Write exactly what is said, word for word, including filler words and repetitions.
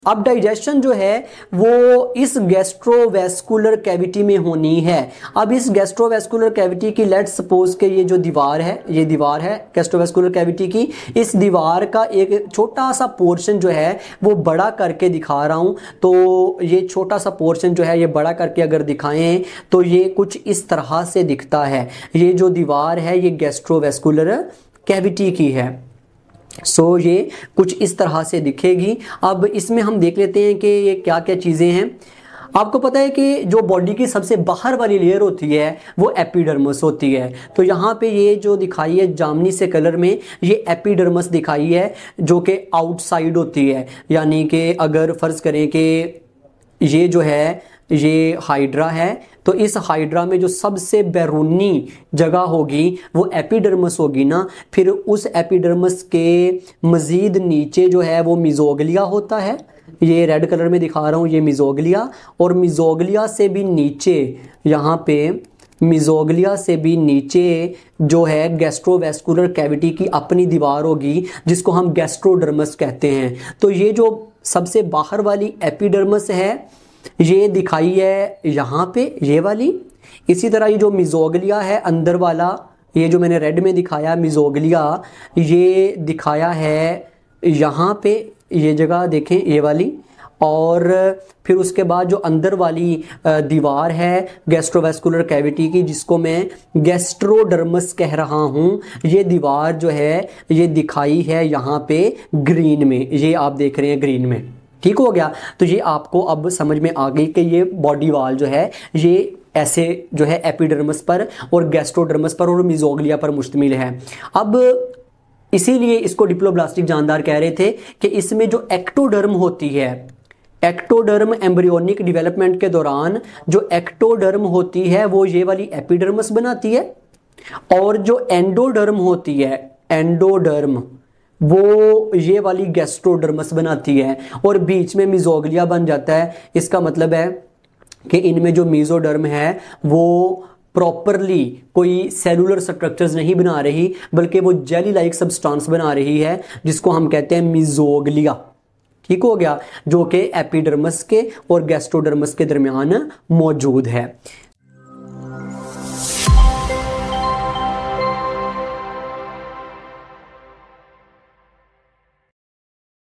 अब डाइजेशन जो है वो इस गैस्ट्रोवेस्कुलर कैविटी में होनी है। अब इस गैस्ट्रोवेस्कुलर कैविटी की लेट्स सपोज के ये जो दीवार है, ये दीवार है गैस्ट्रोवेस्कुलर कैविटी की, इस दीवार का एक छोटा सा पोर्शन जो है वो बड़ा करके दिखा रहा हूँ। तो ये छोटा सा पोर्शन जो है ये बड़ा करके अगर दिखाएं तो ये कुछ इस तरह से दिखता है। ये जो दीवार है ये गैस्ट्रोवेस्कुलर कैविटी की है। सो so, ये कुछ इस तरह से दिखेगी। अब इसमें हम देख लेते हैं कि ये क्या क्या चीज़ें हैं। आपको पता है कि जो बॉडी की सबसे बाहर वाली लेयर होती है वो एपिडर्मस होती है। तो यहाँ पे ये जो दिखाई है जामनी से कलर में, ये एपिडर्मस दिखाई है जो कि आउटसाइड होती है। यानी कि अगर फ़र्ज़ करें कि ये जो है ये हाइड्रा है तो इस हाइड्रा में जो सबसे बैरूनी जगह होगी वो एपिडर्मस होगी ना। फिर उस एपिडर्मस के मज़ीद नीचे जो है वो मिज़ोग्लिया होता है। ये रेड कलर में दिखा रहा हूँ, ये मिज़ोग्लिया, और मिज़ोग्लिया से भी नीचे यहाँ पे मिज़ोग्लिया से भी नीचे जो है गैस्ट्रोवेस्कुलर कैविटी की अपनी दीवार होगी जिसको हम गैस्ट्रोडर्मस कहते हैं। तो ये जो सबसे बाहर वाली एपिडर्मस है ये दिखाई है यहाँ पे, ये वाली। इसी तरह ये जो मिज़ोग्लिया है अंदर वाला, ये जो मैंने रेड में दिखाया मिज़ोग्लिया, ये दिखाया है यहाँ पे, ये जगह देखें ये वाली। और फिर उसके बाद जो अंदर वाली दीवार है गैस्ट्रोवेस्कुलर कैविटी की जिसको मैं गैस्ट्रोडर्मस कह रहा हूँ, ये दीवार जो है ये दिखाई है यहाँ पे ग्रीन में। ये आप देख रहे हैं ग्रीन में, ठीक हो गया। तो ये आपको अब समझ में आ गई कि ये बॉडी वाल जो है ये ऐसे जो है एपिडर्मस पर और गैस्ट्रोडर्मस पर और मिज़ोग्लिया पर मुश्तमिल है। अब इसीलिए इसको डिप्लोब्लास्टिक जानदार कह रहे थे कि इसमें जो एक्टोडर्म होती है, एक्टोडर्म एम्ब्रियोनिक डेवलपमेंट के दौरान जो एक्टोडर्म होती है वो ये वाली एपिडर्मस बनाती है, और जो एंडोडर्म होती है, एंडोडर्म, वो ये वाली गैस्ट्रोडर्मस बनाती है और बीच में मिज़ोग्लिया बन जाता है। इसका मतलब है कि इनमें जो मेसोडर्म है वो प्रॉपरली कोई सेलुलर स्ट्रक्चर्स नहीं बना रही बल्कि वो जेली लाइक सब्सटेंस बना रही है जिसको हम कहते हैं मिज़ोग्लिया, ठीक हो गया, जो कि एपिडर्मस के और गैस्ट्रोडर्मस के दरमियान मौजूद है।